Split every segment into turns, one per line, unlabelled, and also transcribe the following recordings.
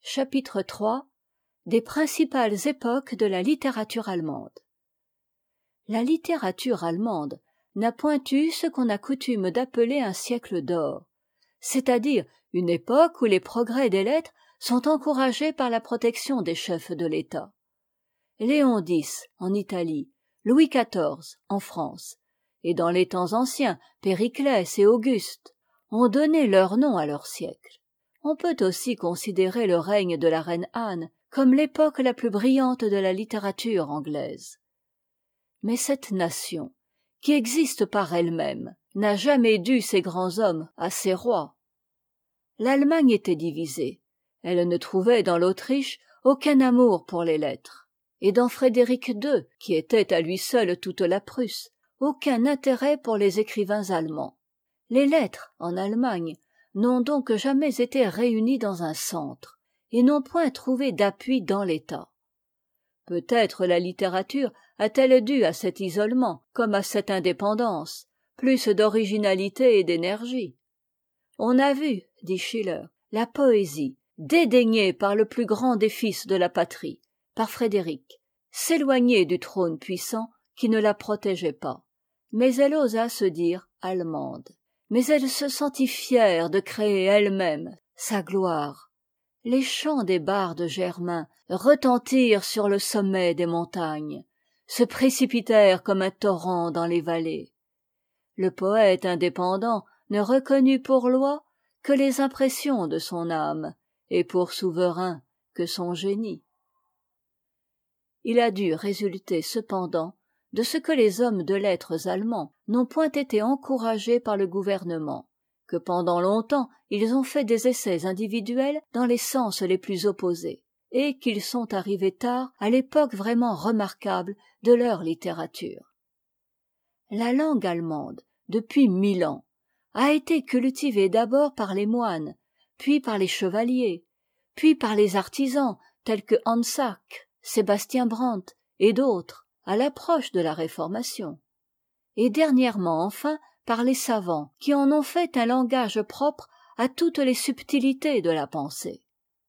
Chapitre III. Des principales époques de la littérature allemande. La littérature allemande n'a point eu ce qu'on a coutume d'appeler un siècle d'or, c'est-à-dire une époque où les progrès des lettres sont encouragés par la protection des chefs de l'État. Léon X en Italie, Louis XIV en France, et dans les temps anciens, Périclès et Auguste ont donné leur nom à leur siècle. On peut aussi considérer le règne de la reine Anne comme l'époque la plus brillante de la littérature anglaise. Mais cette nation, qui existe par elle-même, n'a jamais dû ses grands hommes à ses rois. L'Allemagne était divisée. Elle ne trouvait dans l'Autriche aucun amour pour les lettres, et dans Frédéric II, qui était à lui seul toute la Prusse, aucun intérêt pour les écrivains allemands. Les lettres, en Allemagne, n'ont donc jamais été réunies dans un centre, et n'ont point trouvé d'appui dans l'État. Peut-être la littérature a-t-elle dû à cet isolement, comme à cette indépendance, plus d'originalité et d'énergie. On a vu, dit Schiller, la poésie, dédaignée par le plus grand des fils de la patrie, par Frédéric, s'éloigner du trône puissant qui ne la protégeait pas. Mais elle osa se dire allemande. Mais elle se sentit fière de créer elle-même sa gloire. Les chants des bardes germains retentirent sur le sommet des montagnes, se précipitèrent comme un torrent dans les vallées. Le poète indépendant ne reconnut pour loi que les impressions de son âme, et pour souverain que son génie. Il a dû résulter cependant de ce que les hommes de lettres allemands n'ont point été encouragés par le gouvernement, que pendant longtemps ils ont fait des essais individuels dans les sens les plus opposés, et qu'ils sont arrivés tard à l'époque vraiment remarquable de leur littérature. La langue allemande, depuis 1000 ans, a été cultivée d'abord par les moines, puis par les chevaliers, puis par les artisans tels que Hansack, Sébastien Brandt et d'autres, à l'approche de la Réformation, et dernièrement enfin par les savants qui en ont fait un langage propre à toutes les subtilités de la pensée.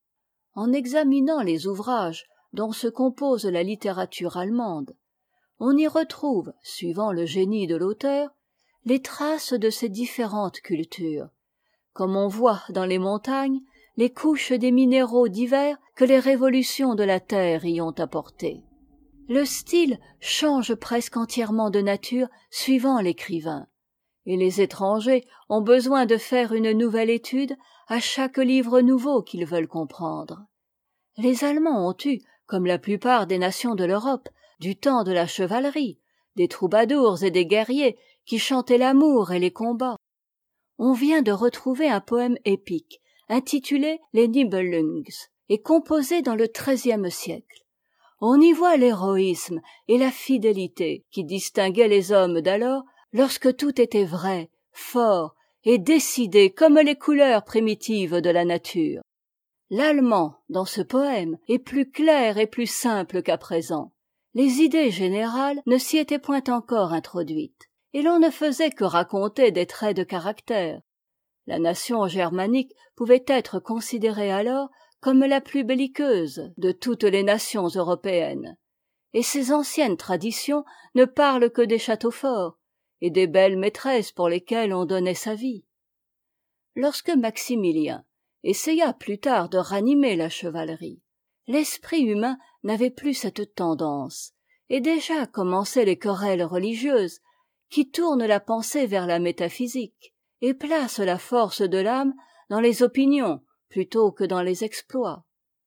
En examinant les ouvrages dont se compose la littérature allemande, on y retrouve, suivant le génie de l'auteur, les traces de ces différentes cultures, comme on voit dans les montagnes les couches des minéraux divers que les révolutions de la terre y ont apportés. Le style change presque entièrement de nature suivant l'écrivain, et les étrangers ont besoin de faire une nouvelle étude à chaque livre nouveau qu'ils veulent comprendre. Les Allemands ont eu, comme la plupart des nations de l'Europe, du temps de la chevalerie, des troubadours et des guerriers qui chantaient l'amour et les combats. On vient de retrouver un poème épique intitulé Les Nibelungs et composé dans le XIIIe siècle. On y voit l'héroïsme et la fidélité qui distinguaient les hommes d'alors lorsque tout était vrai, fort et décidé comme les couleurs primitives de la nature. L'allemand, dans ce poème, est plus clair et plus simple qu'à présent. Les idées générales ne s'y étaient point encore introduites, et l'on ne faisait que raconter des traits de caractère. La nation germanique pouvait être considérée alors comme la plus belliqueuse de toutes les nations européennes, et ses anciennes traditions ne parlent que des châteaux forts et des belles maîtresses pour lesquelles on donnait sa vie. Lorsque Maximilien essaya plus tard de ranimer la chevalerie, l'esprit humain n'avait plus cette tendance, et déjà commençaient les querelles religieuses qui tournent la pensée vers la métaphysique et placent la force de l'âme dans les opinions plutôt que dans les exploits.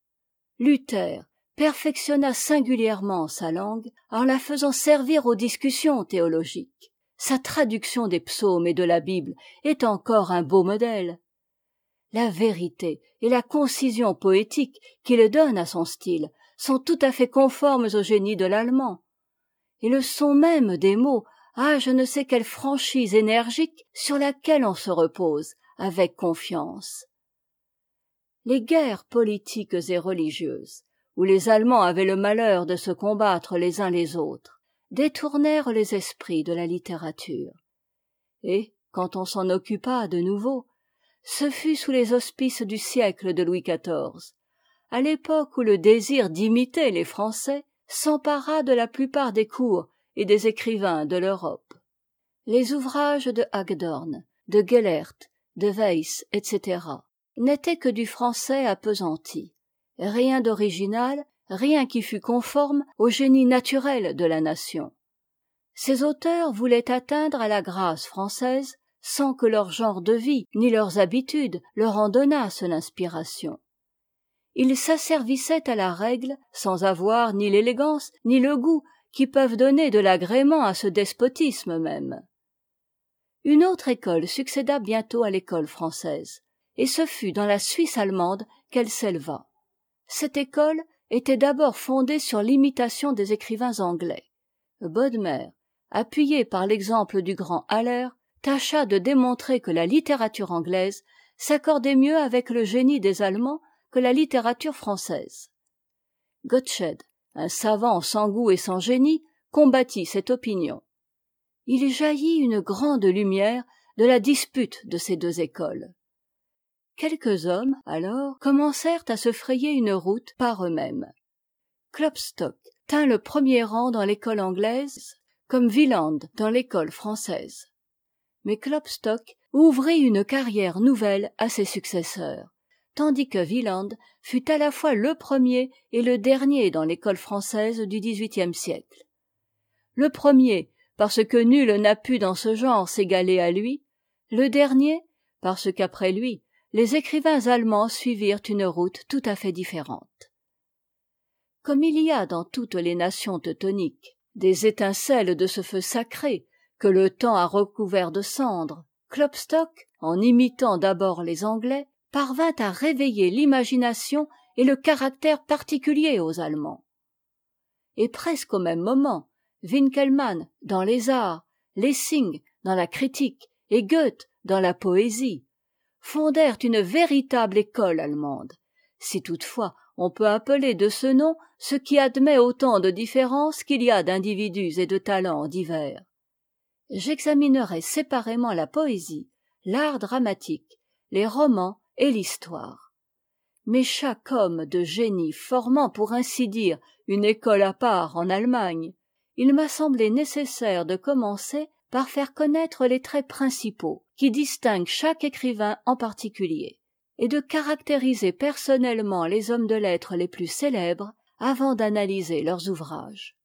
Luther perfectionna singulièrement sa langue en la faisant servir aux discussions théologiques. Sa traduction des psaumes et de la Bible est encore un beau modèle. La vérité et la concision poétique qu'il donne à son style sont tout à fait conformes au génie de l'allemand, et le son même des mots a je ne sais quelle franchise énergique sur laquelle on se repose avec confiance. Les guerres politiques et religieuses, où les Allemands avaient le malheur de se combattre les uns les autres, détournèrent les esprits de la littérature. Et, quand on s'en occupa de nouveau, ce fut sous les auspices du siècle de Louis XIV, à l'époque où le désir d'imiter les Français s'empara de la plupart des cours et des écrivains de l'Europe. Les ouvrages de Hagedorn, de Gellert, de Weiss, etc., n'étaient que du français appesanti. Rien d'original, rien qui fût conforme au génie naturel de la nation. Ces auteurs voulaient atteindre à la grâce française sans que leur genre de vie ni leurs habitudes leur en donnassent l'inspiration. Ils s'asservissaient à la règle sans avoir ni l'élégance ni le goût qui peuvent donner de l'agrément à ce despotisme même. Une autre école succéda bientôt à l'école française, et ce fut dans la Suisse allemande qu'elle s'éleva. Cette école était d'abord fondée sur l'imitation des écrivains anglais. Bodmer, appuyé par l'exemple du grand Haller, tâcha de démontrer que la littérature anglaise s'accordait mieux avec le génie des Allemands que la littérature française. Gottsched, un savant sans goût et sans génie, combattit cette opinion. Il jaillit une grande lumière de la dispute de ces deux écoles. Quelques hommes, alors, commencèrent à se frayer une route par eux-mêmes. Klopstock tint le premier rang dans l'école anglaise, comme Wieland dans l'école française. Mais Klopstock ouvrit une carrière nouvelle à ses successeurs, tandis que Wieland fut à la fois le premier et le dernier dans l'école française du XVIIIe siècle. Le premier, parce que nul n'a pu dans ce genre s'égaler à lui, le dernier, parce qu'après lui, les écrivains allemands suivirent une route tout à fait différente. Comme il y a dans toutes les nations teutoniques des étincelles de ce feu sacré que le temps a recouvert de cendres, Klopstock, en imitant d'abord les Anglais, parvint à réveiller l'imagination et le caractère particulier aux Allemands. Et presque au même moment, Winckelmann dans les arts, Lessing dans la critique et Goethe dans la poésie fondèrent une véritable école allemande, si toutefois on peut appeler de ce nom ce qui admet autant de différences qu'il y a d'individus et de talents divers. J'examinerai séparément la poésie, l'art dramatique, les romans et l'histoire. Mais chaque homme de génie formant pour ainsi dire une école à part en Allemagne, il m'a semblé nécessaire de commencer par faire connaître les traits principaux qui distinguent chaque écrivain en particulier, et de caractériser personnellement les hommes de lettres les plus célèbres avant d'analyser leurs ouvrages.